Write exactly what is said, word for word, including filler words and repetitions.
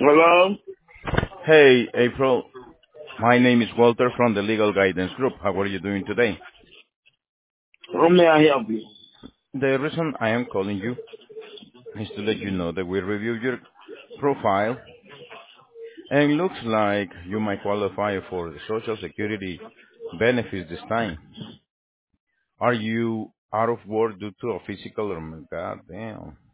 Hello? Hey, April. My name is Walter from the Legal Guidance Group. How are you doing today? How may I help you? The reason I am calling you is to let you know that we reviewed your profile and looks like you might qualify for the Social Security benefits this time. Are you out of work due to a physical or God damn?